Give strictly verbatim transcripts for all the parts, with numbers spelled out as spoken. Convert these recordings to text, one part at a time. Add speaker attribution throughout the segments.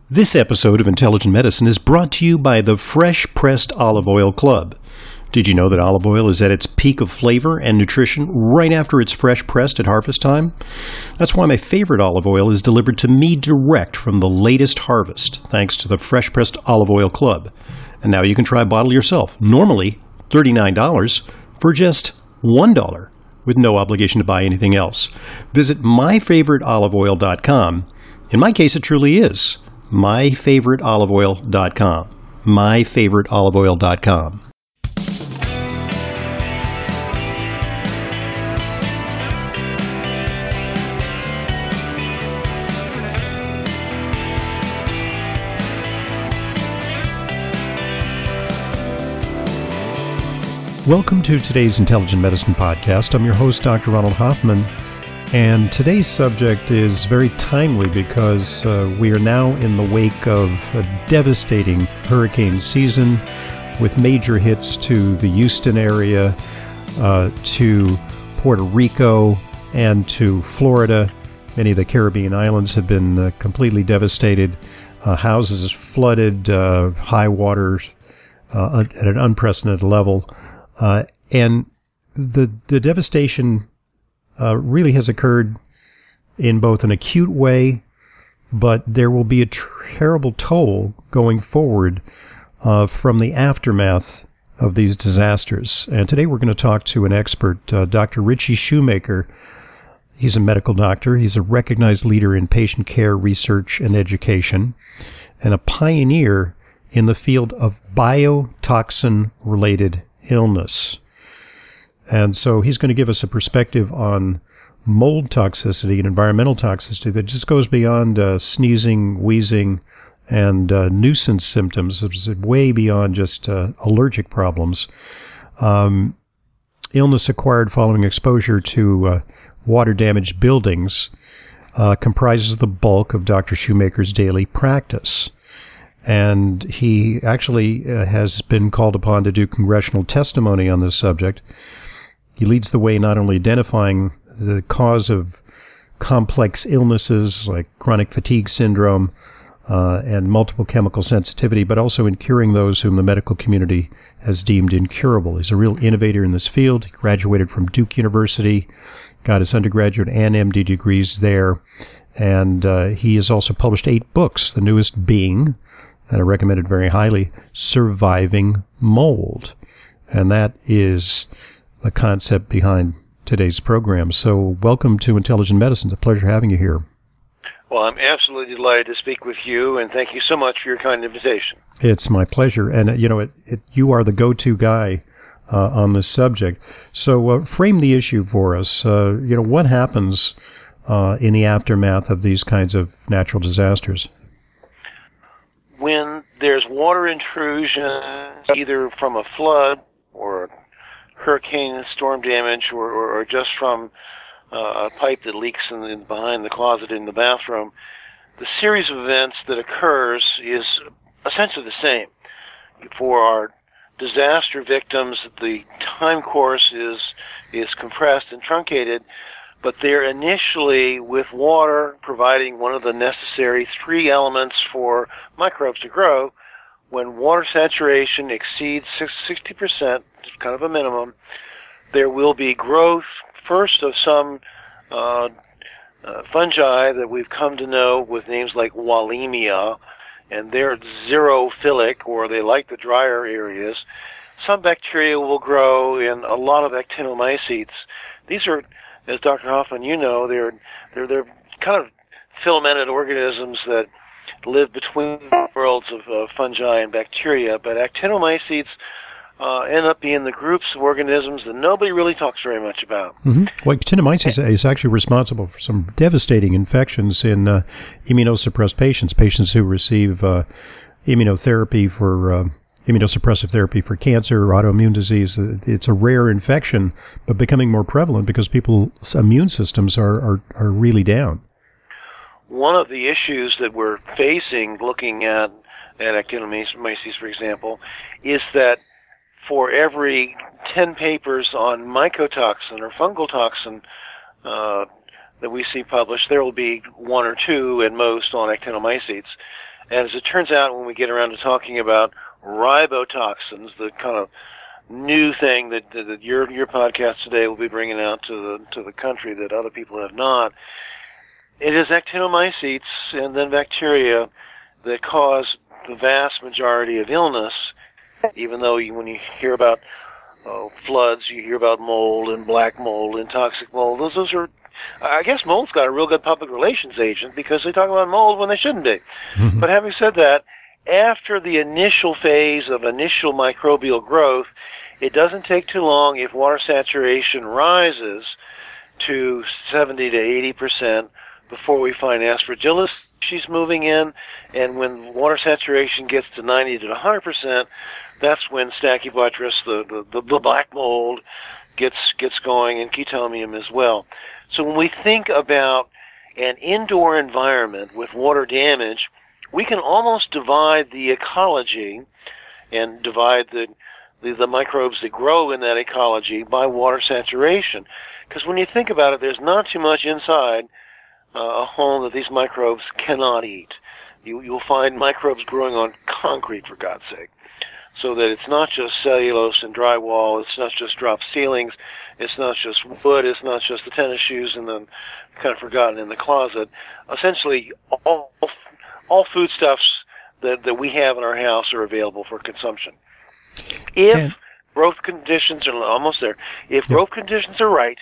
Speaker 1: This episode of Intelligent Medicine is brought to you by the Fresh Pressed Olive Oil Club. Did you know that olive oil is at its peak of flavor and nutrition right after it's fresh pressed at harvest time? That's why my favorite olive oil is delivered to me direct from the latest harvest, thanks to the Fresh Pressed Olive Oil Club. And now you can try a bottle yourself, normally thirty-nine dollars, for just one dollar, with no obligation to buy anything else. Visit my favorite olive oil dot com. In my case, it truly is my favorite olive oil dot com. my favorite olive oil dot com. Welcome to today's Intelligent Medicine Podcast. I'm your host, Doctor Ronald Hoffman, and today's subject is very timely because uh, we are now in the wake of a devastating hurricane season with major hits to the Houston area, uh, to Puerto Rico, and to Florida. Many of the Caribbean islands have been uh, completely devastated. Uh, houses flooded, uh, high waters uh, at an unprecedented level. Uh, and the the devastation uh, really has occurred in both an acute way, but there will be a terrible toll going forward uh, from the aftermath of these disasters. And today we're going to talk to an expert, uh, Doctor Richie Shoemaker. He's a medical doctor. He's a recognized leader in patient care research and education, and a pioneer in the field of biotoxin-related illness. And so he's going to give us a perspective on mold toxicity and environmental toxicity that just goes beyond uh, sneezing, wheezing, and uh, nuisance symptoms. It's way beyond just uh, allergic problems. Um, illness acquired following exposure to uh, water-damaged buildings uh, comprises the bulk of Doctor Shoemaker's daily practice. And he actually uh, has been called upon to do congressional testimony on this subject. He leads the way not only identifying the cause of complex illnesses like chronic fatigue syndrome uh, and multiple chemical sensitivity, but also in curing those whom the medical community has deemed incurable. He's a real innovator in this field. He graduated from Duke University, got his undergraduate and M D degrees there, and uh, he has also published eight books, the newest being, and I recommend it very highly, Surviving Mold. And that is the concept behind today's program. So welcome to Intelligent Medicine. It's a pleasure having you here.
Speaker 2: Well, I'm absolutely delighted to speak with you, and thank you so much for your kind invitation.
Speaker 1: It's my pleasure. And, uh, you know, it, it, you are the go-to guy uh, on this subject. So uh, frame the issue for us. Uh, you know, what happens uh, in the aftermath of these kinds of natural disasters?
Speaker 2: When there's water intrusion, either from a flood or hurricane storm damage, or, or, or just from uh, a pipe that leaks in the, behind the closet in the bathroom, the series of events that occurs is essentially the same. For our disaster victims, the time course is is compressed and truncated, but they're initially with water providing one of the necessary three elements for microbes to grow. When water saturation exceeds sixty percent, which is kind of a minimum, there will be growth first of some uh, uh, fungi that we've come to know with names like Wallemia, and they're xerophilic, or they like the drier areas. Some bacteria will grow in a lot of actinomycetes. These are, as Doctor Hoffman, you know, they're they're they're kind of filamented organisms that live between worlds of uh, fungi and bacteria. But actinomycetes uh, end up being the groups of organisms that nobody really talks very much about.
Speaker 1: Mm-hmm. Well, actinomycetes is actually responsible for some devastating infections in uh, immunosuppressed patients, patients who receive uh, immunotherapy for uh, immunosuppressive therapy for cancer or autoimmune disease. It's a rare infection, but becoming more prevalent because people's immune systems are, are, are really down.
Speaker 2: One of the issues that we're facing looking at, at actinomyces, for example, is that for every ten papers on mycotoxin or fungal toxin uh, that we see published, there will be one or two at most on actinomycetes. And as it turns out, when we get around to talking about ribotoxins, the kind of new thing that, that, that your your podcast today will be bringing out to the to the country that other people have not, it is actinomycetes and then bacteria that cause the vast majority of illness. Even though you, when you hear about uh, floods, you hear about mold and black mold and toxic mold. Those those are, I guess, mold's got a real good public relations agent because they talk about mold when they shouldn't be. Mm-hmm. But having said that, after the initial phase of initial microbial growth, it doesn't take too long if water saturation rises to seventy to eighty percent before we find aspergillus species moving in, and when water saturation gets to ninety to one hundred percent, that's when Stachybotrys, the, the, the black mold, gets gets going, and Chaetomium as well. So when we think about an indoor environment with water damage, we can almost divide the ecology and divide the, the, the microbes that grow in that ecology by water saturation. Because when you think about it, there's not too much inside uh, a home that these microbes cannot eat. You, you'll find microbes growing on concrete, for God's sake. So that it's not just cellulose and drywall, it's not just drop ceilings, it's not just wood, it's not just the tennis shoes and then kind of forgotten in the closet. Essentially, all all foodstuffs that, that we have in our house are available for consumption. If and, growth conditions are almost there, if yep. growth conditions are right,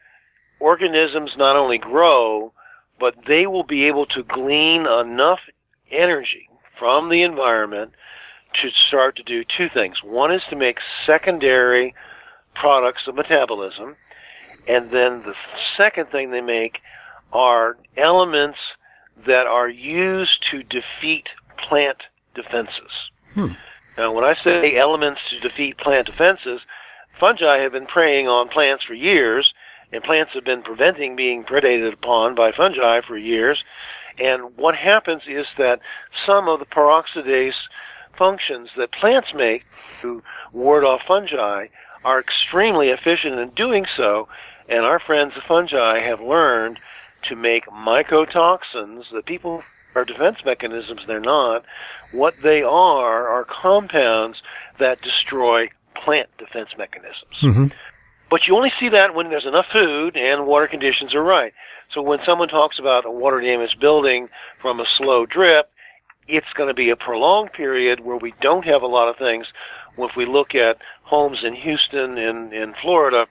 Speaker 2: organisms not only grow, but they will be able to glean enough energy from the environment to start to do two things. One is to make secondary products of metabolism, and then the second thing they make are elements that are used to defeat plant defenses. Hmm. Now, when I say elements to defeat plant defenses, fungi have been preying on plants for years, and plants have been preventing being predated upon by fungi for years. And what happens is that some of the peroxidase functions that plants make to ward off fungi are extremely efficient in doing so, and our friends the fungi have learned to make mycotoxins that people are defense mechanisms. They're not. What they are are compounds that destroy plant defense mechanisms. Mm-hmm. But you only see that when there's enough food and water conditions are right. So when someone talks about a water damaged building from a slow drip, it's going to be a prolonged period where we don't have a lot of things. If we look at homes in Houston, in, in Florida,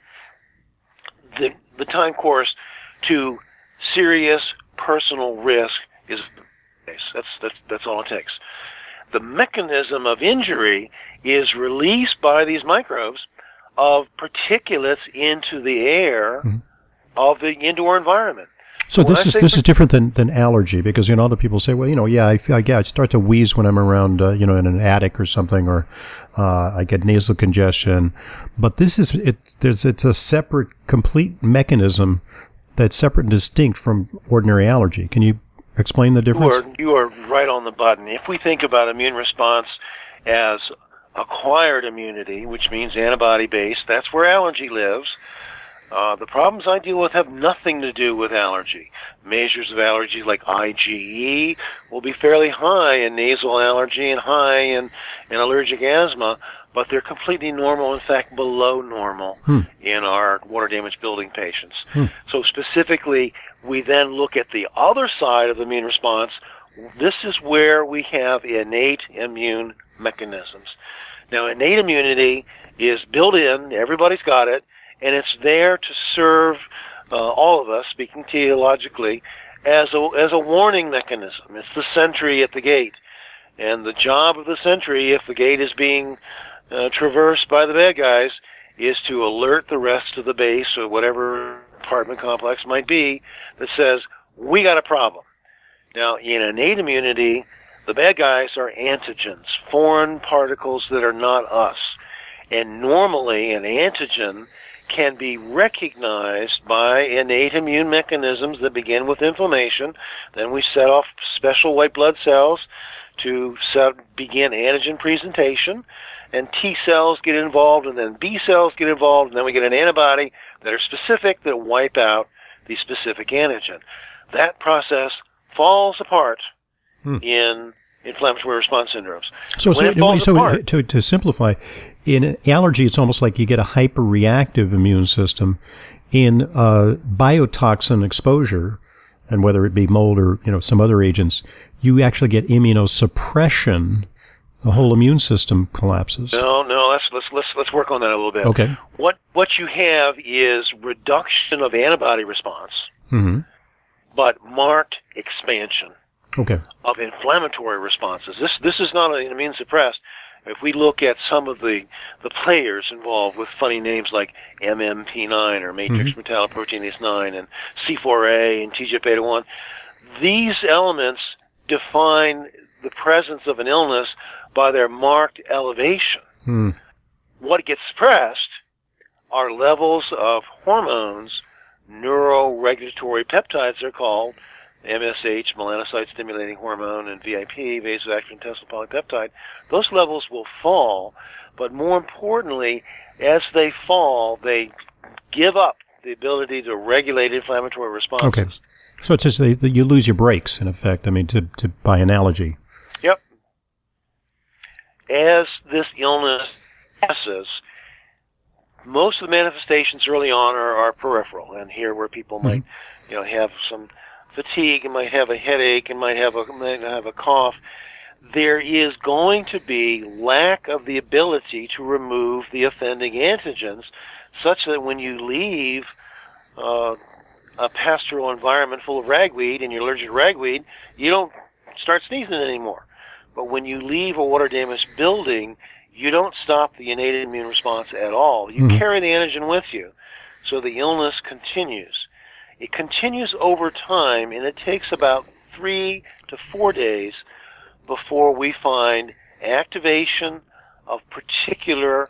Speaker 2: the, the time course to serious personal risk is that's, that's, that's all it takes. The mechanism of injury is released by these microbes of particulates into the air mm-hmm. of the indoor environment.
Speaker 1: So this is this is different than, than allergy, because you know other people say, well, you know, yeah, I, I, yeah, I start to wheeze when I'm around, uh, you know, in an attic or something, or uh, I get nasal congestion. But this is it. There's it's a separate, complete mechanism that's separate and distinct from ordinary allergy. Can you explain the difference?
Speaker 2: You are, you are right on the button. If we think about immune response as acquired immunity, which means antibody-based, that's where allergy lives. Uh, the problems I deal with have nothing to do with allergy. Measures of allergy like IgE will be fairly high in nasal allergy and high in, in allergic asthma, but they're completely normal, in fact, below normal hmm. in our water-damaged building patients. Hmm. So specifically, we then look at the other side of the immune response. This is where we have innate immune mechanisms. Now, innate immunity is built in, everybody's got it, and it's there to serve uh, all of us, speaking teleologically, as a, as a warning mechanism. It's the sentry at the gate. And the job of the sentry, if the gate is being uh, traversed by the bad guys, is to alert the rest of the base or whatever apartment complex might be that says, we got a problem. Now, in innate immunity, the bad guys are antigens, foreign particles that are not us. And normally, an antigen can be recognized by innate immune mechanisms that begin with inflammation. Then we set off special white blood cells to set, begin antigen presentation, and T cells get involved, and then B cells get involved, and then we get an antibody that are specific that wipe out the specific antigen. That process falls apart hmm. in inflammatory response syndromes.
Speaker 1: So,
Speaker 2: when
Speaker 1: so,
Speaker 2: it falls
Speaker 1: so
Speaker 2: apart,
Speaker 1: to, to simplify, in allergy, it's almost like you get a hyper-reactive immune system. In uh, biotoxin exposure, and whether it be mold or you know some other agents, you actually get immunosuppression. The whole immune system collapses.
Speaker 2: No, no. Let's let's let's let's work on that a little bit.
Speaker 1: Okay.
Speaker 2: What what you have is reduction of antibody response,
Speaker 1: Mm-hmm.
Speaker 2: but marked expansion
Speaker 1: Okay.
Speaker 2: of inflammatory responses. This this is not an immune suppressed. If we look at some of the, the players involved with funny names like M M P nine or matrix
Speaker 1: Mm-hmm.
Speaker 2: metalloproteinase nine and C four A and T G F beta one, these elements define the presence of an illness by their marked elevation.
Speaker 1: Mm.
Speaker 2: What gets suppressed are levels of hormones, neuroregulatory peptides they're called, M S H, melanocyte-stimulating hormone, and V I P, vasoactive intestinal polypeptide. Those levels will fall, but more importantly, as they fall, they give up the ability to regulate inflammatory responses.
Speaker 1: Okay. So it's just that you lose your brakes, in effect, I mean, to, to by analogy.
Speaker 2: Yep. As this illness passes, most of the manifestations early on are, are peripheral, and here where people might, you know, have some fatigue, and might have a headache, and might have a might have a cough. There is going to be lack of the ability to remove the offending antigens, such that when you leave uh, a pastoral environment full of ragweed and you're allergic to ragweed, you don't start sneezing anymore. But when you leave a water-damaged building, you don't stop the innate immune response at all. You
Speaker 1: Mm-hmm.
Speaker 2: carry the antigen with you, so the illness continues. It continues over time, and it takes about three to four days before we find activation of particular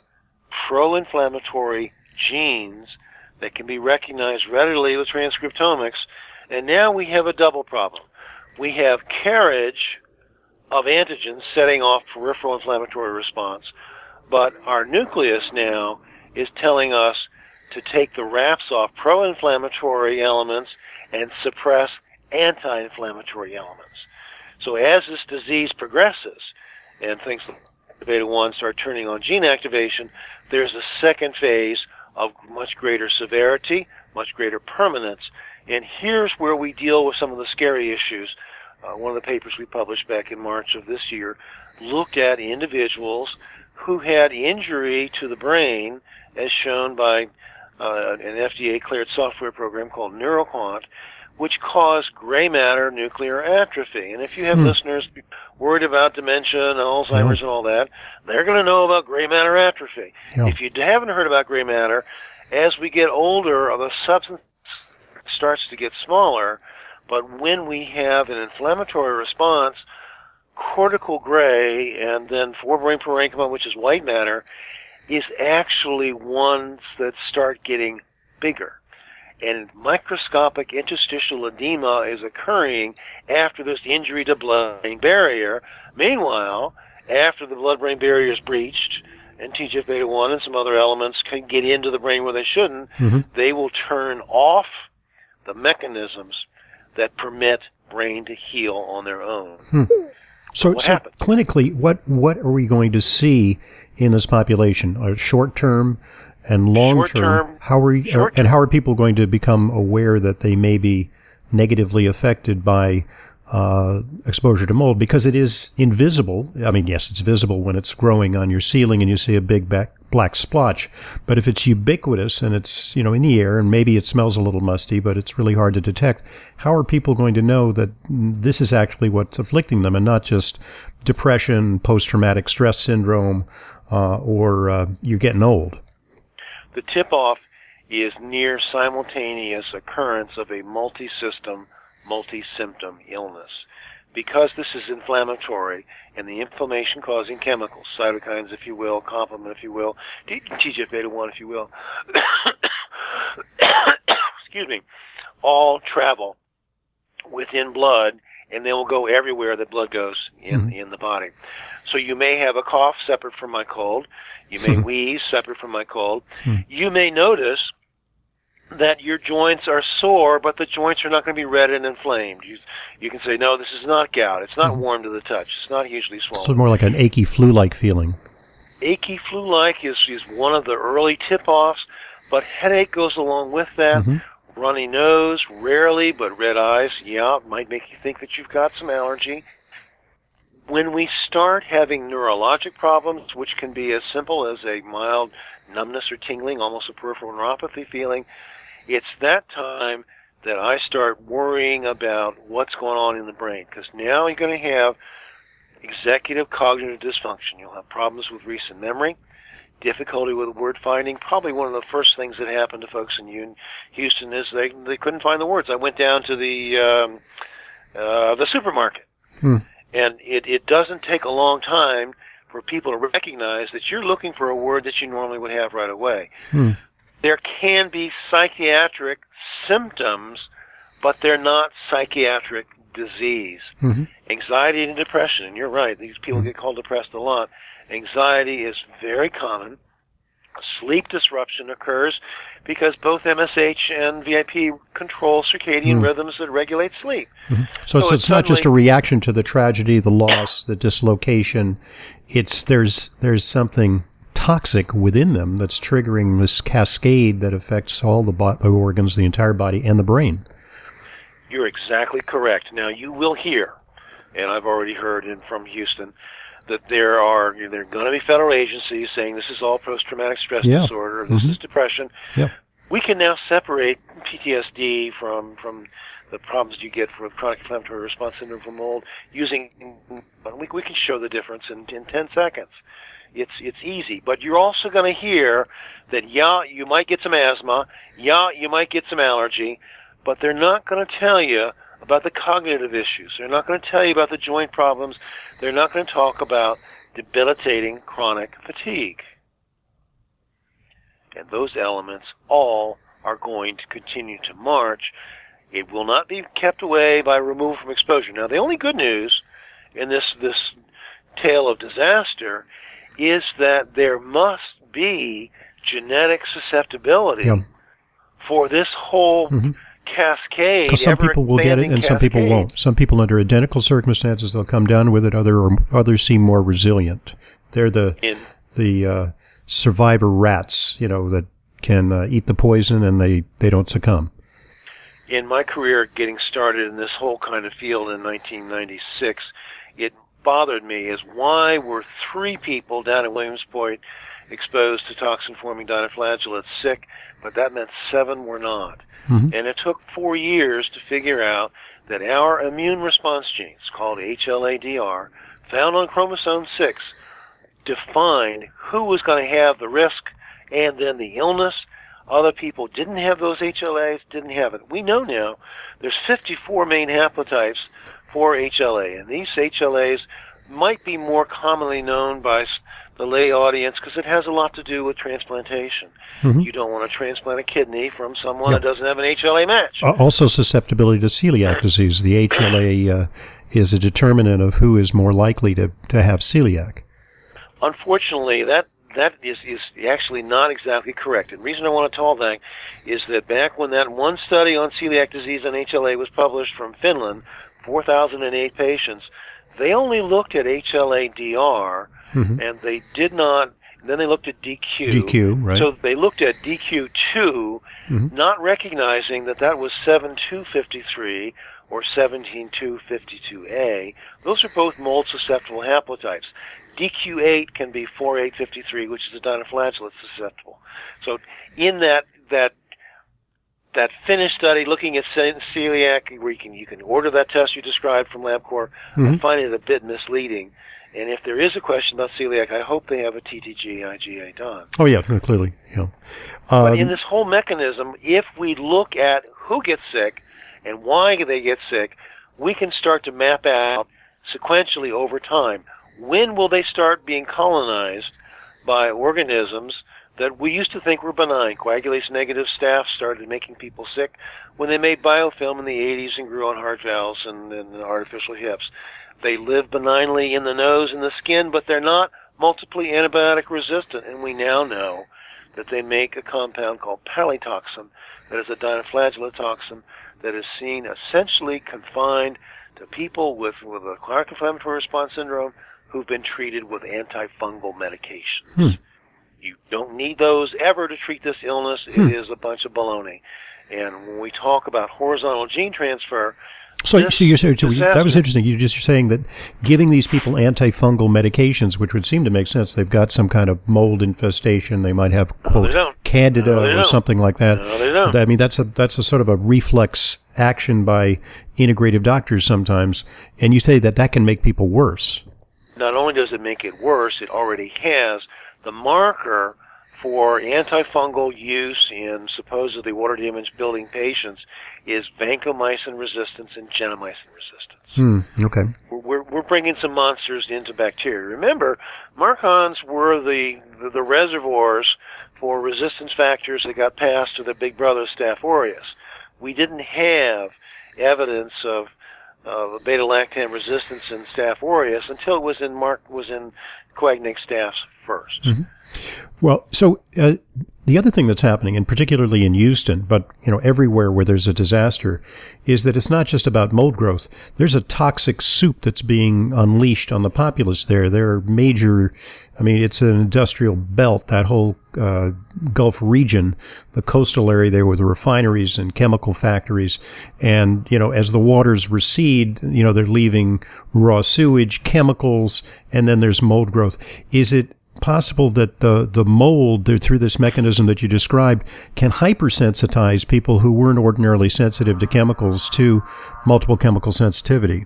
Speaker 2: pro-inflammatory genes that can be recognized readily with transcriptomics. And now we have a double problem. We have carriage of antigens setting off peripheral inflammatory response, but our nucleus now is telling us to take the wraps off pro-inflammatory elements and suppress anti-inflammatory elements. So as this disease progresses and things like beta one start turning on gene activation, there's a second phase of much greater severity, much greater permanence. And here's where we deal with some of the scary issues. Uh, one of the papers we published back in March of this year looked at individuals who had injury to the brain, as shown by uh, an F D A-cleared software program called NeuroQuant, which caused gray matter nuclear atrophy. And if you have
Speaker 1: Hmm.
Speaker 2: listeners worried about dementia and Alzheimer's
Speaker 1: Yeah.
Speaker 2: and all that, they're going to know about gray matter atrophy.
Speaker 1: Yeah.
Speaker 2: If you haven't heard about gray matter, as we get older, the substance starts to get smaller, but when we have an inflammatory response, cortical gray and then forebrain parenchyma, which is white matter, is actually ones that start getting bigger. And microscopic interstitial edema is occurring after this injury to blood-brain barrier. Meanwhile, after the blood-brain barrier is breached and T G F beta one and some other elements can get into the brain where they shouldn't,
Speaker 1: Mm-hmm.
Speaker 2: they will turn off the mechanisms that permit brain to heal on their own.
Speaker 1: Hmm. So,
Speaker 2: What
Speaker 1: so
Speaker 2: happened?
Speaker 1: clinically, what, what are we going to see in this population? Uh, short term and long term?
Speaker 2: Short-term-
Speaker 1: How are you,
Speaker 2: short-
Speaker 1: and how are people going to become aware that they may be negatively affected by uh, exposure to mold? Because it is invisible. I mean, yes, it's visible when it's growing on your ceiling and you see a big back, black splotch. But if it's ubiquitous and it's, you know, in the air and maybe it smells a little musty, but it's really hard to detect, how are people going to know that this is actually what's afflicting them and not just depression, post-traumatic stress syndrome, uh, or uh, you're getting old?
Speaker 2: The tip-off is near simultaneous occurrence of a multi-system, multi-symptom illness. Because this is inflammatory, and the inflammation-causing chemicals, cytokines, if you will, complement, if you will, T G F beta one, if you will, excuse me, all travel within blood, and they will go everywhere that blood goes in,
Speaker 1: Mm-hmm.
Speaker 2: in the body. So you may have a cough separate from my cold. You may wheeze separate from my cold.
Speaker 1: Hmm.
Speaker 2: You may notice that your joints are sore, but the joints are not going to be red and inflamed. You, you can say, no, this is not gout. It's not mm-hmm. warm to the touch. It's not hugely swollen.
Speaker 1: So it's more like an achy flu-like feeling.
Speaker 2: Achy flu-like is, is one of the early tip-offs, but headache goes along with that. Mm-hmm. Runny nose, rarely, but red eyes, yeah, it might make you think that you've got some allergy. When we start having neurologic problems, which can be as simple as a mild numbness or tingling, almost a peripheral neuropathy feeling, it's that time that I start worrying about what's going on in the brain, because now you're going to have executive cognitive dysfunction. You'll have problems with recent memory, difficulty with word finding. Probably one of the first things that happened to folks in Houston is they they couldn't find the words. I went down to the um, uh, the supermarket, hmm. and it, it doesn't take a long time for people to recognize that you're looking for a word that you normally would have right away. Hmm. There can be psychiatric symptoms, but they're not psychiatric disease. Mm-hmm. Anxiety and depression, and you're right, these people mm-hmm. get called depressed a lot. Anxiety is very common. Sleep disruption occurs because both M S H and V I P control circadian mm. rhythms that regulate sleep.
Speaker 1: Mm-hmm. So, so, it's, it's not just a reaction to the tragedy, the loss, the dislocation. It's there's there's something toxic within them that's triggering this cascade that affects all the, bo- the organs, the entire body, and the brain.
Speaker 2: You're exactly correct. Now, you will hear, and I've already heard in, from Houston, that there are there are going to be federal agencies saying this is all post-traumatic stress yeah. disorder, this mm-hmm. is depression.
Speaker 1: Yeah.
Speaker 2: We can now separate P T S D from from the problems you get from chronic inflammatory response syndrome from mold using, we, we can show the difference in, in ten seconds. It's it's easy, but you're also going to hear that, yeah, you might get some asthma, yeah, you might get some allergy, but they're not going to tell you about the cognitive issues. They're not going to tell you about the joint problems. They're not going to talk about debilitating chronic fatigue. And those elements all are going to continue to march. It will not be kept away by removal from exposure. Now, the only good news in this, this tale of disaster is that there must be genetic susceptibility yeah. for this whole mm-hmm. cascade.
Speaker 1: Because some people will get it and cascade. Some people won't. Some people under identical circumstances, they'll come down with it. Other Others seem more resilient. They're the in, the uh, survivor rats, you know, that can uh, eat the poison and they, they don't succumb.
Speaker 2: In my career getting started in this whole kind of field in nineteen ninety-six, it bothered me is why were three people down in Williamsport exposed to toxin-forming dinoflagellates sick, but that meant seven were not. Mm-hmm. And it took four years to figure out that our immune response genes, called H L A D R, found on chromosome six, defined who was going to have the risk and then the illness. Other people didn't have those H L As, didn't have it. We know now there's fifty-four main haplotypes for H L A, and these H L As might be more commonly known by the lay audience because it has a lot to do with transplantation. Mm-hmm. You don't want to transplant a kidney from someone yep. that doesn't have an H L A match.
Speaker 1: Also susceptibility to celiac disease. The H L A uh, is a determinant of who is more likely to, to have celiac.
Speaker 2: Unfortunately, that that is, is actually not exactly correct. And the reason I want to tell that is that back when that one study on celiac disease and H L A was published from Finland, four thousand eight patients, they only looked at H L A D R, mm-hmm. and they did not, then they looked at D Q.
Speaker 1: D Q, right.
Speaker 2: So they looked at D Q two, mm-hmm. not recognizing that that was seven two fifty-three or seventeen two fifty-two A. Those are both mold-susceptible haplotypes. D Q eight can be four eight fifty-three, which is a dinoflagellate susceptible. So in that that that Finnish study looking at celiac, where you can you can order that test you described from LabCorp, mm-hmm. I find it a bit misleading. And if there is a question about celiac, I hope they have a T T G I G A done.
Speaker 1: Oh yeah, clearly, yeah. Um,
Speaker 2: but in this whole mechanism, if we look at who gets sick and why they get sick, we can start to map out sequentially over time. When will they start being colonized by organisms that we used to think were benign? Coagulase-negative staph started making people sick when they made biofilm in the eighties and grew on heart valves and, and artificial hips. They live benignly in the nose and the skin, but they're not multiply antibiotic resistant, and we now know that they make a compound called palytoxin that is a dinoflagellate toxin that is seen essentially confined to people with, with a chronic inflammatory response syndrome who've been treated with antifungal medications.
Speaker 1: Hmm.
Speaker 2: You don't need those ever to treat this illness.
Speaker 1: Hmm.
Speaker 2: It is a bunch of baloney. And when we talk about horizontal gene transfer,
Speaker 1: So, so you're so you, that was
Speaker 2: disaster-
Speaker 1: interesting. You're just saying that giving these people antifungal medications, which would seem to make sense, they've got some kind of mold infestation. They might have
Speaker 2: No,
Speaker 1: quote
Speaker 2: they don't.
Speaker 1: candida
Speaker 2: No, they
Speaker 1: or
Speaker 2: don't.
Speaker 1: something like that.
Speaker 2: No, they don't.
Speaker 1: I mean, that's a that's a sort of a reflex action by integrative doctors sometimes. And you say that that can make people worse.
Speaker 2: Not only does it make it worse, it already has. The marker for antifungal use in supposedly water damage building patients is vancomycin resistance and gentamicin resistance.
Speaker 1: Hmm. Okay.
Speaker 2: We're, we're bringing some monsters into bacteria. Remember, Marcons were the, the, the reservoirs for resistance factors that got passed to their big brother Staph aureus. We didn't have evidence of uh, beta-lactam resistance in Staph aureus until it was in Mark was in coagulate staph first.
Speaker 1: Mm-hmm. Well, so uh, the other thing that's happening, and particularly in Houston, but you know everywhere where there's a disaster, is that it's not just about mold growth. There's a toxic soup that's being unleashed on the populace there. There are major, I mean, it's an industrial belt, that whole uh, Gulf region, the coastal area there with the refineries and chemical factories. And, you know, as the waters recede, you know, they're leaving raw sewage, chemicals, and then there's mold growth. Is it possible that the, the mold, through this mechanism that you described, can hypersensitize people who weren't ordinarily sensitive to chemicals to multiple chemical sensitivity?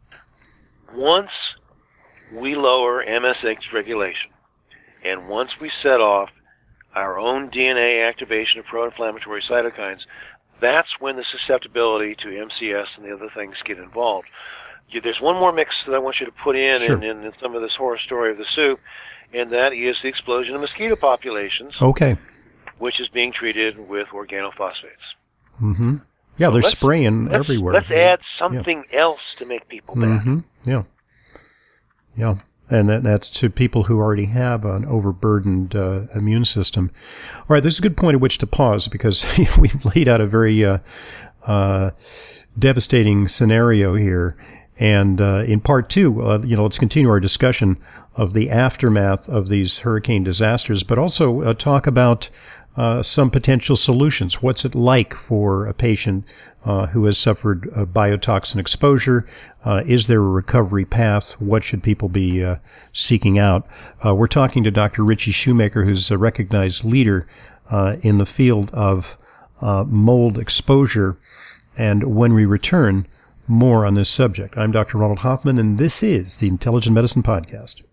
Speaker 2: Once we lower M S H regulation, and once we set off our own D N A activation of pro-inflammatory cytokines, that's when the susceptibility to M C S and the other things get involved. You, there's one more mix that I want you to put in,
Speaker 1: Sure.
Speaker 2: in, in, in some of this horror story of the soup, and that is the explosion of mosquito populations,
Speaker 1: Okay.
Speaker 2: which is being treated with organophosphates.
Speaker 1: Mm-hmm. Yeah,
Speaker 2: So
Speaker 1: they're
Speaker 2: let's-
Speaker 1: spraying
Speaker 2: Let's,
Speaker 1: everywhere.
Speaker 2: let's add something else to make people bad.
Speaker 1: Mm-hmm. Yeah. Yeah. And that, that's to people who already have an overburdened uh, immune system. All right, this is a good point at which to pause because we've laid out a very uh, uh, devastating scenario here. And uh, in part two, uh, you know, let's continue our discussion of the aftermath of these hurricane disasters, but also uh, talk about uh, some potential solutions. What's it like for a patient uh, who has suffered a biotoxin exposure? Uh, is there a recovery path? What should people be uh, seeking out? Uh, we're talking to Doctor Richie Shoemaker, who's a recognized leader uh, in the field of uh, mold exposure. And when we return, more on this subject. I'm Doctor Ronald Hoffman, and this is the Intelligent Medicine Podcast.